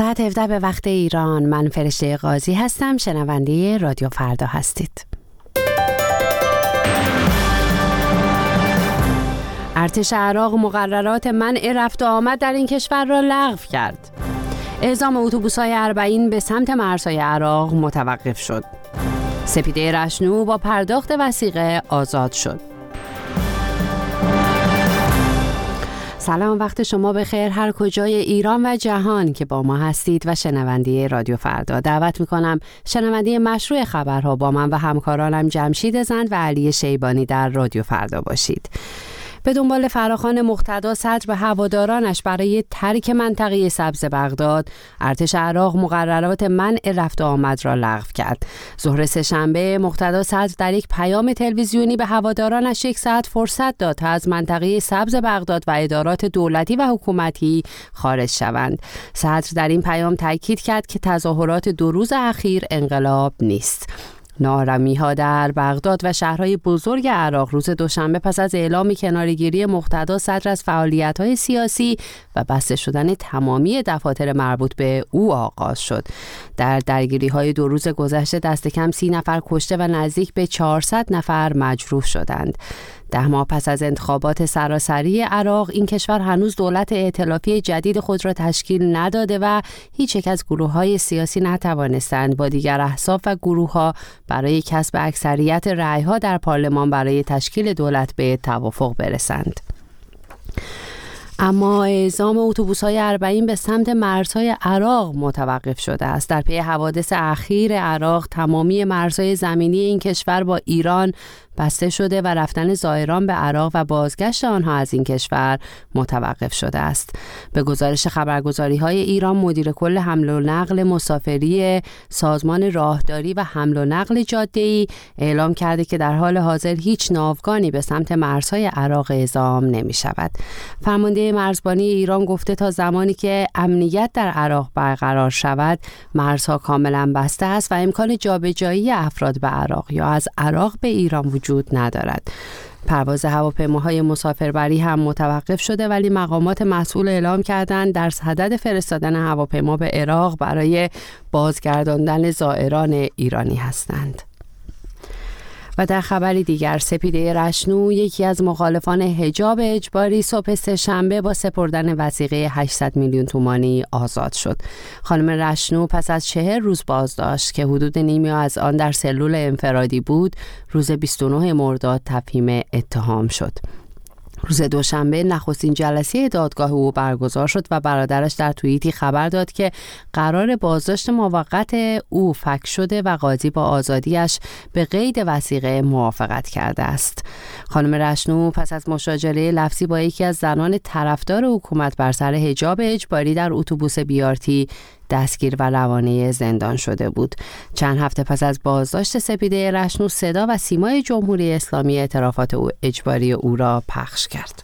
ساعت 17 به وقت ایران. من فرشته قاضی هستم. شنونده رادیو فردا هستید. ارتش عراق مقررات منع رفت و آمد در این کشور را لغو کرد. اعزام اتوبوس‌های اربعین به سمت مرزهای عراق متوقف شد. سپیده رشنو با پرداخت وثیقه آزاد شد. سلام، وقت شما بخیر هر کجای ایران و جهان که با ما هستید و شنونده رادیو فردا. دعوت میکنم شنونده مشروع خبرها با من و همکارانم جمشید زند و علی شیبانی در رادیو فردا باشید. به دنبال فراخوان مقتدا صدر به هوادارانش برای ترک منطقه سبز بغداد، ارتش عراق مقررات منع رفت و آمد را لغو کرد. ظهر سه‌شنبه مقتدا صدر در یک پیام تلویزیونی به هوادارانش 1 ساعت فرصت داد تا از منطقه سبز بغداد و ادارات دولتی و حکومتی خارج شوند. صدر در این پیام تاکید کرد که تظاهرات 2 روز اخیر انقلاب نیست. ناآرامی‌ها در بغداد و شهرهای بزرگ عراق روز دوشنبه پس از اعلام کناره‌گیری مقتدا صدر از فعالیت‌های سیاسی و بسته شدن تمامی دفاتر مربوط به او آغاز شد. در درگیری‌های 2 روز گذشته دست کم 30 نفر کشته و نزدیک به 400 نفر مجروح شدند. 10 ماه پس از انتخابات سراسری عراق، این کشور هنوز دولت ائتلافی جدید خود را تشکیل نداده و هیچ یک از گروه‌های سیاسی نتوانستند با دیگر احزاب و گروه‌ها برای کسب اکثریت رأی‌ها در پارلمان برای تشکیل دولت به توافق برسند. اما اعزام اتوبوس‌های اربعین به سمت مرزهای عراق متوقف شده است. در پی حوادث اخیر عراق، تمامی مرزهای زمینی این کشور با ایران بسته شده و رفتن زائران به عراق و بازگشت آنها از این کشور متوقف شده است. به گزارش خبرگزاری‌های ایران، مدیر کل حمل و نقل مسافری سازمان راهداری و حمل و نقل جاده‌ای اعلام کرده که در حال حاضر هیچ ناوگانی به سمت مرزهای عراق اعزام نمی‌شود. فرمانده مرزبانی ایران گفته تا زمانی که امنیت در عراق برقرار شود، مرزها کاملا بسته است و امکان جابجایی افراد به عراق یا از عراق به ایران وجود ندارد. پرواز هواپیماهای مسافربری هم متوقف شده، ولی مقامات مسئول اعلام کردند در صدد فرستادن هواپیما به عراق برای بازگرداندن زائران ایرانی هستند. و در خبری دیگر، سپیده رشنو، یکی از مخالفان حجاب اجباری، صبح سه‌شنبه با سپردن وثیقه 800 میلیون تومانی آزاد شد. خانم رشنو پس از 40 روز بازداشت که حدود نیمی از آن در سلول انفرادی بود، روز 29 مرداد تفهیم اتهام شد. روز دوشنبه نخستین جلسه دادگاه او برگزار شد و برادرش در توییتی خبر داد که قرار بازداشت موقت او فک شده و قاضی با آزادیش به قید وثیقه موافقت کرده است. خانم رشنو پس از مشاجره لفظی با یکی از زنان طرفدار حکومت بر سر حجاب اجباری در اتوبوس بیارتی دستگیر و روانه زندان شده بود. چند هفته پس از بازداشت سپیده رشنو، صدا و سیمای جمهوری اسلامی اعترافات اجباری او را پخش کرد.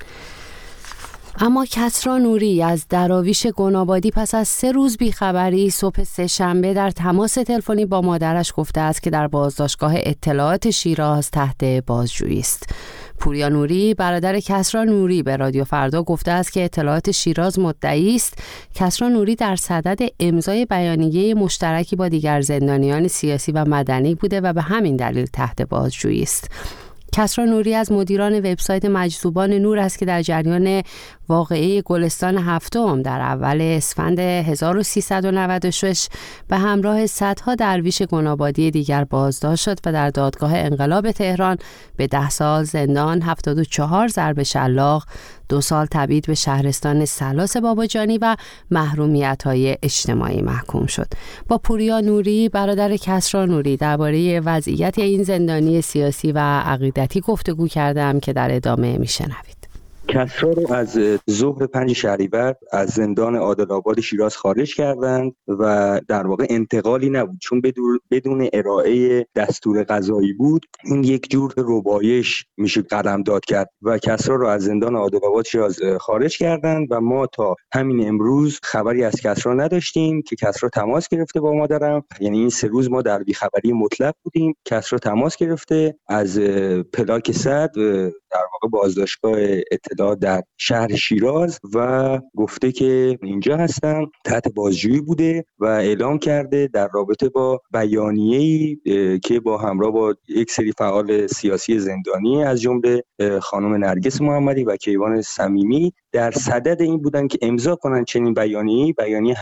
اما کسری نوری از دراویش گنابادی پس از 3 روز بیخبری، صبح سه‌شنبه در تماس تلفنی با مادرش گفته است که در بازداشتگاه اطلاعات شیراز تحت بازجویی است. پوریا نوری، برادر کسری نوری، به رادیو فردا گفته است که اطلاعات شیراز مدعی است کسری نوری در صدد امضای بیانیه مشترکی با دیگر زندانیان سیاسی و مدنی بوده و به همین دلیل تحت بازجویی است. کسری نوری از مدیران وبسایت مجذوبان نور است که در جریان واقعه گلستان هفتم در اول اسفند 1396 به همراه صدها درویش گنابادی دیگر بازداشت شد و در دادگاه انقلاب تهران به 10 سال زندان، 74 ضرب شلاق، 2 سال تبعید به شهرستان سلاس باباجانی و محرومیت‌های اجتماعی محکوم شد. با پوریا نوری، برادر کسری نوری، درباره وضعیت این زندانی سیاسی و عقیدتی گفتگو کردم که در ادامه میشنوید. کسری رو از ظهر 5 شهریور از زندان عادل‌آباد شیراز خارج کردند و در واقع انتقالی نبود، چون بدون ارائه دستور قضایی بود. این یک جور ربایش میشه قلمداد کرد و کسری رو از زندان عادل‌آباد شیراز خارج کردند و ما تا همین امروز خبری از کسری نداشتیم که کسری تماس گرفته با مادرم. یعنی این 3 روز ما در بی‌خبری مطلق بودیم. کسری تماس گرفته از پلاک صد در واقع بازداشتگاه اطلاعات در شهر شیراز و گفته که اینجا هستم، تحت بازجویی بوده و اعلام کرده در رابطه با بیانیه‌ای که با همراه با یک سری فعال سیاسی زندانی از جمله خانم نرگس محمدی و کیوان صمیمی در صدد این بودن که امضا کنن چنین بیانیه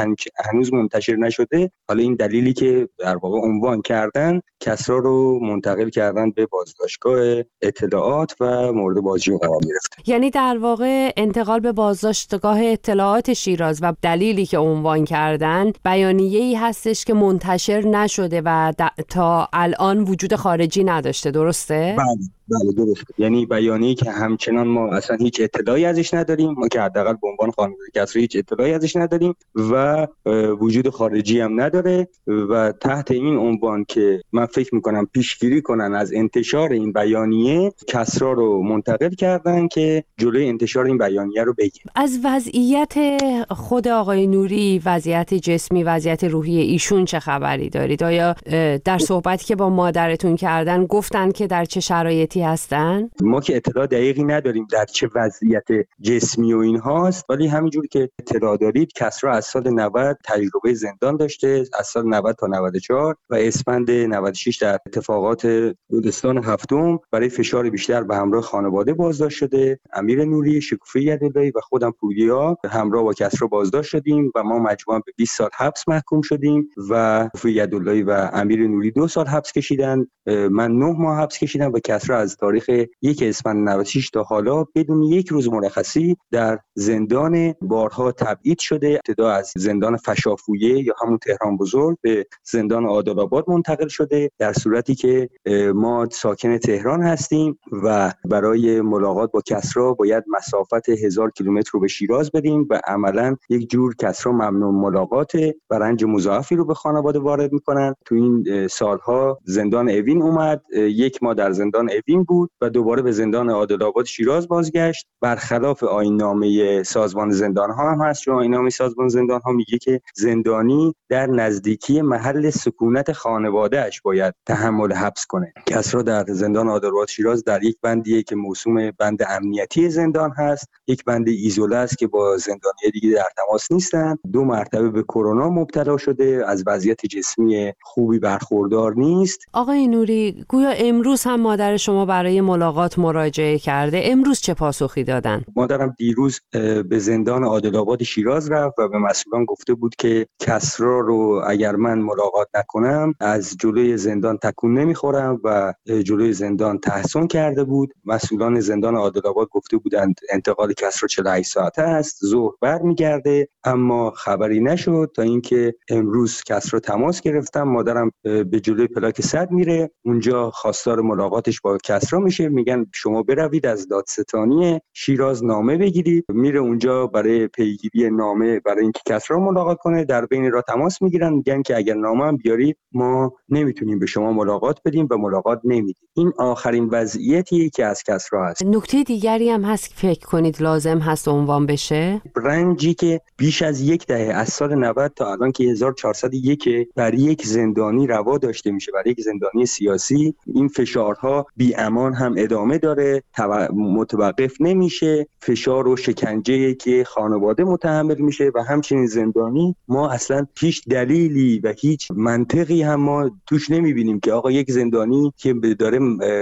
هنوز منتشر نشده. حالا این دلیلی که در واقع عنوان کردن کسری رو منتقل کردن به بازداشتگاه اطلاعات و مورد بازجویی قرار گرفت. یعنی در واقع انتقال به بازداشتگاه اطلاعات شیراز و دلیلی که عنوان کردن بیانیه‌ای هستش که منتشر نشده و تا الان وجود خارجی نداشته، درسته؟ بله درسته. یعنی بیانیه‌ای که همچنان ما اصلا هیچ اطلاعی ازش نداریم، ما که حداقل به عنوان خانواده کسری هیچ اطلاعی ازش نداریم و وجود خارجی هم نداره و تحت این عنوان که من فکر میکنم پیشگیری کنن از انتشار این بیانیه، کسری رو منتقل کردن که جلوی انتشار این بیانیه رو بگیرن. از وضعیت خود آقای نوری، وضعیت جسمی، وضعیت روحی ایشون چه خبری دارید؟ آیا در صحبتی که با مادرتون کردن گفتن که در چه شرایطی هستن؟ ما که اطلاع دقیقی نداریم در چه وضعیت جسمی و این هاست، ولی همینجور که اطلاع دارید کسری از سال 90 تجربه زندان داشته، از سال 90 تا 94 و اسفند 96 در اتفاقات گلستان هفتم برای فشار بیشتر به همراه خانواده بازداشت شده. امیر نوری، شکوفه یداللهی و خودم پوریا همراه با کسری بازداشت شدیم و ما مجموعاً به 20 سال حبس محکوم شدیم و شکوفه یداللهی و امیر نوری 2 سال حبس کشیدن. من 9 ماه حبس کشیدم و کسری از تاریخ 1 اسفند 96 تا حالا بدون یک روز مرخصی در زندان بارها تبعید شده. ابتدا از زندان فشافویه یا همون تهران بزرگ به زندان عادل‌آباد منتقل شده، در صورتی که ما ساکن تهران هستیم و برای ملاقات با کسری باید مسافت 1000 کیلومتر رو به شیراز بریم و عملاً یک جور کسری ممنوع ملاقاته و رنج مضاعفی رو به خانواده وارد میکنن. تو این سالها زندان اوین اومد، 1 ماه در زندان اوین بود و دوباره به زندان عادل‌آباد شیراز بازگشت. برخلاف آیین‌نامه سازمان زندان‌ها هم هست، چون آیین‌نامه سازمان زندان‌ها میگه که زندانی در نزدیکی محل سکونت خانواده‌اش باید تحمل حبس کنه. کسری در زندان عادل‌آباد شیراز در یک بندیه که موسوم بند امنیتی زندان هست، یک بند ایزوله است که با زندانیان دیگه در تماس نیستن. 2 مرتبه به کرونا مبتلا شده، از وضعیت جسمی خوبی برخوردار نیست. آقای نوری، گویا امروز هم مادر شما برای ملاقات مراجعه کرده، امروز چه پاسخی دادن؟ مادرم دیروز به زندان عادل‌آباد شیراز رفت و به مسئولان گفته بود که کسری رو اگر من ملاقات نکنم از جلوی زندان تکون نمیخورم و جلوی زندان تحصن کرده بود. مسئولان زندان عادل‌آباد گفته بودند انتقال کسری 48 ساعته است، ظهر برمیگرده، اما خبری نشد تا اینکه امروز کسری تماس گرفتم. مادرم به جلوی پلاک 100 میره، اونجا خواستار ملاقاتش با کسری میشه، میگن شما بروید از دادستانی شیراز نامه بگیرید. میره اونجا برای پیگیری نامه برای اینکه کسری رو ملاقات کنه. در بین راه تماس میگیرن، میگن که اگر نامه هم بیارید ما نمیتونیم به شما ملاقات بدیم و ملاقات نمیدیم. این آخرین وضعیتی که از کسری هست. نکته دیگری هم هست که فکر کنید لازم هست عنوان بشه؟ رنجی که بیش از 10 دهه از سال 90 تا الان که 1401 بر یک زندانی روا داشته میشه، برای یک زندانی سیاسی، این فشارها بی امان هم ادامه داره، متوقف نمیشه. فشار و شکنجه‌ای که خانواده متحمل میشه و همچنین زندانی، ما اصلا هیچ دلیلی و هیچ منطقی هم ما توش نمیبینیم که آقا یک زندانی که داره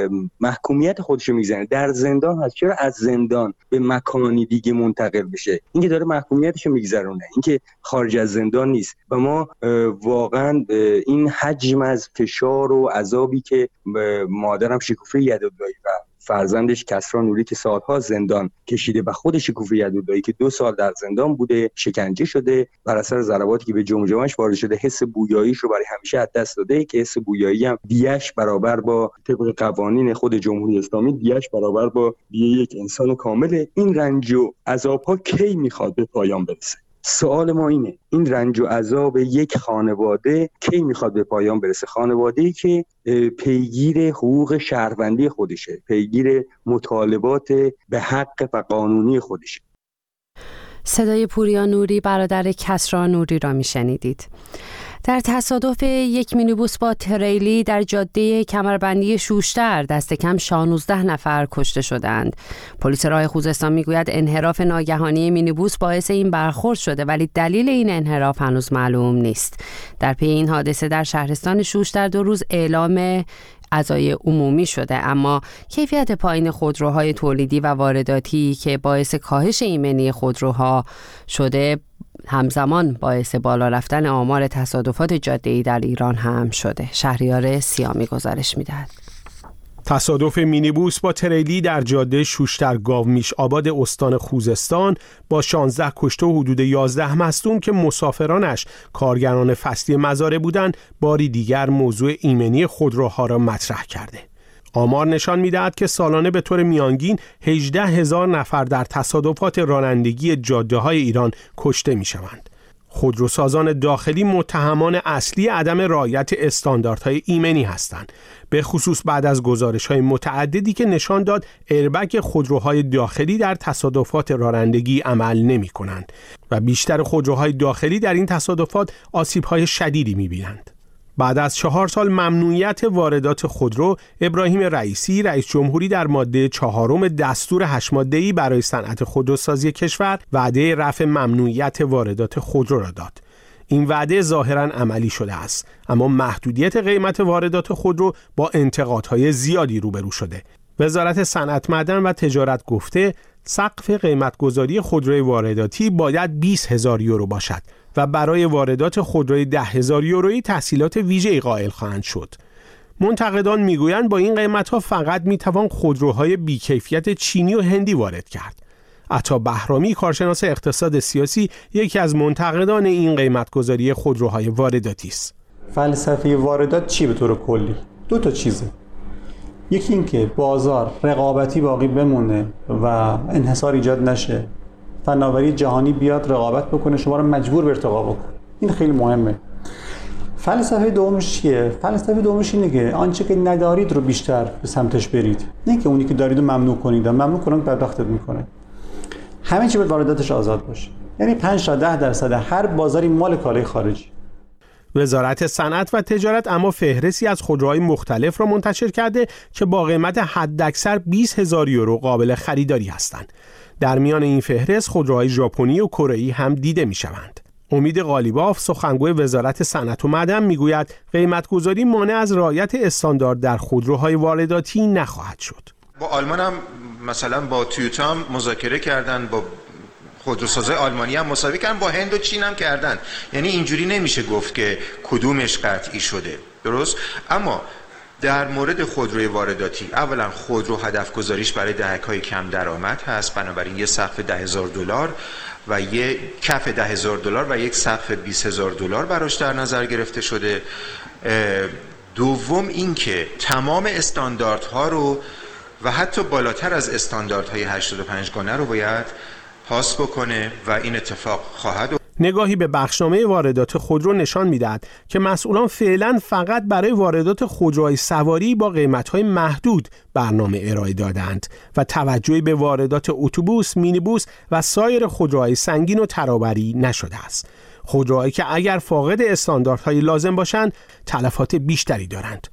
محکومیت خودشو میزنه در زندان هست، چرا از زندان به مکانی دیگه منتقل بشه؟ اینکه داره محکومیتشو میگذرونه، اینکه خارج از زندان نیست. و ما واقعا این حجم از فشار و عذابی که مادرم شکوفه یداللهی و فرزندش کسری نوری که سالها زندان کشیده و خود شکوفه یداللهی که 2 سال در زندان بوده، شکنجه شده بر اثر ضرباتی که به جمجمه‌اش وارد شده، حس بویاییش رو برای همیشه از دست داده که حس بویایی هم دیش برابر با طبق قوانین خود جمهوری اسلامی دیش برابر با دیه یک انسان کامله. این رنج و عذاب‌ها کی میخواد به پایان برسه؟ سوال ما اینه، این رنج و عذاب یک خانواده کی میخواد به پایان برسه؟ خانواده‌ای که پیگیر حقوق شهروندی خودشه، پیگیر مطالبات به حق و قانونی خودشه. صدای پوریا نوری برادر کسری نوری را میشنیدید. در تصادف یک مینیبوس با تریلی در جاده کمربندی شوشتر دست کم 16 نفر کشته شدند. پلیس راه خوزستان میگوید انحراف ناگهانی مینیبوس باعث این برخورد شده، ولی دلیل این انحراف هنوز معلوم نیست. در پی این حادثه در شهرستان شوشتر 2 روز اعلام عزای عمومی شده، اما کیفیت پایین خودروهای تولیدی و وارداتی که باعث کاهش ایمنی خودروها شده همزمان باعث بالا رفتن آمار تصادفات جاده‌ای در ایران هم شده. شهریار سیامی گزارش می‌دهد. تصادف مینیبوس با تریلی در جاده شوشتر گاومیش آباد استان خوزستان با 16 کشته و حدود 11 مصدوم که مسافرانش کارگران فصلی مزارع بودند، باری دیگر موضوع ایمنی خودروها را مطرح کرده. آمار نشان می‌دهد که سالانه به طور میانگین 18,000 نفر در تصادفات رانندگی جاده‌های ایران کشته می‌شوند. خودروسازان داخلی متهمان اصلی عدم رعایت استانداردهای ایمنی هستند، به خصوص بعد از گزارش‌های متعددی که نشان داد ایربگ خودروهای داخلی در تصادفات رانندگی عمل نمی‌کنند و بیشتر خودروهای داخلی در این تصادفات آسیب‌های شدیدی می‌بینند. بعد از 4 سال ممنوعیت واردات خودرو، ابراهیم رئیسی رئیس جمهوری در ماده 4 دستور 8 ماده‌ای برای صنعت خودروسازی کشور وعده رفع ممنوعیت واردات خودرو را داد. این وعده ظاهراً عملی شده است، اما محدودیت قیمت واردات خودرو با انتقادهای زیادی روبرو شده. وزارت صنعت، معدن و تجارت گفته سقف قیمت‌گذاری خودروی وارداتی باید 20,000 یورو باشد و برای واردات خودروی 10,000 یورویی تسهیلات ویژه‌ای قائل خواهند شد. منتقدان میگویند با این قیمت‌ها فقط میتوان خودروهای بیکیفیت چینی و هندی وارد کرد. عطا بهرامی، کارشناس اقتصاد سیاسی، یکی از منتقدان این قیمت‌گذاری خودروهای وارداتی است. فلسفه واردات چی به طور کلی؟ 2 تا چیزه. یکی این که بازار رقابتی باقی بمونه و انحصار ایجاد نشه، فناوری جهانی بیاد رقابت بکنه، شما رو مجبور به ارتقا بکنه. این خیلی مهمه. فلسفه دومش چیه؟ فلسفه دومش اینه که آنچه که ندارید رو بیشتر به سمتش برید، نه که اونی که دارید رو ممنوع کنید. ممنوع کنن بدبختت میکنه. همه چی به وارداتش آزاد باشه. یعنی 5 تا 10% هر بازاری مال کالای خارجی. وزارت صنعت و تجارت اما فهرستی از خودروهای مختلف را منتشر کرده که با قیمت حداکثر 20,000 یورو قابل خریداری هستند. در میان این فهرست خودروهای ژاپنی و کره‌ای هم دیده می‌شوند. امید قالیباف، سخنگوی وزارت صنعت و معدن، میگوید قیمت‌گذاری مانع از رعایت استاندارد در خودروهای وارداتی نخواهد شد. با آلمان هم مثلا با تویوتا هم مذاکره کردن، با خودروسازای آلمانی هم مساوی کردن، با هند و چین هم کردن. یعنی اینجوری نمیشه گفت که کدومش قطعی شده، درست؟ اما در مورد خودروی وارداتی، اولا خودرو هدف گذاریش برای دهک‌های کم درآمد هست، بنابراین یه سقف $10,000 و یک کف $10,000 و یک سقف $20,000 براش در نظر گرفته شده. دوم این که تمام استانداردها رو و حتی بالاتر از استانداردهای 85 گانه رو باید پاس بکنه و این اتفاق خواهد. نگاهی به بخشنامه واردات خودرو نشان می‌دهد که مسئولان فعلا فقط برای واردات خودروهای سواری با قیمت‌های محدود برنامه ارائه دادند و توجهی به واردات اتوبوس، مینیبوس و سایر خودروهای سنگین و ترابری نشده است. خودروهایی که اگر فاقد استانداردهای لازم باشند تلفات بیشتری دارند.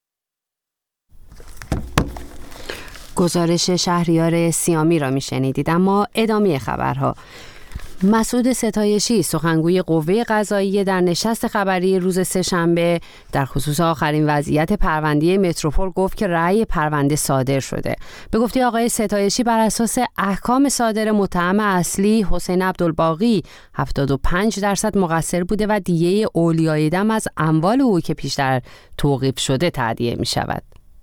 گزارش شهریار سیامی را میشنیدید. اما ادامه خبرها. مسعود ستایشی، سخنگوی قوه قضاییه، در نشست خبری روز سه‌شنبه در خصوص آخرین وضعیت پرونده متروپول گفت که رأی پرونده صادر شده. به گفته آقای ستایشی بر اساس احکام صادر متهم اصلی حسین عبدالباقی 75% مقصر بوده و دیه اولیای دم از اموال او که پیشتر توقیف شده تادیه می شود.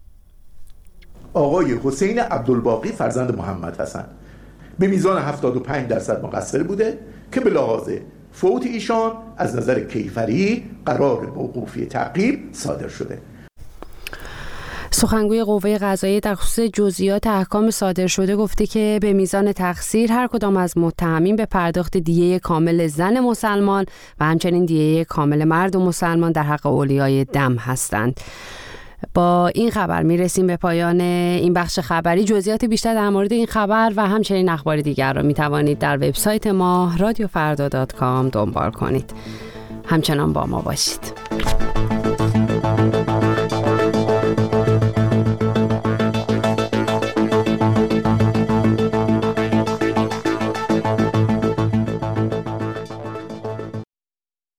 آقای حسین عبدالباقی فرزند محمد حسن به میزان 75% مقصر بوده که به لحاظ فوت ایشان از نظر کیفری قرار موقوفی تعقیب صادر شده. سخنگوی قوه قضاییه در خصوص جزئیات احکام صادر شده گفته که به میزان تقصیر هر کدام از متهمین به پرداخت دیه کامل زن مسلمان و همچنین دیه کامل مرد مسلمان در حق اولیای دم هستند. با این خبر میرسیم به پایان این بخش خبری. جزئیات بیشتر در مورد این خبر و همچنین اخبار دیگر را میتوانید در وبسایت ما radiofrda.com دنبال کنید. همچنان با ما باشید.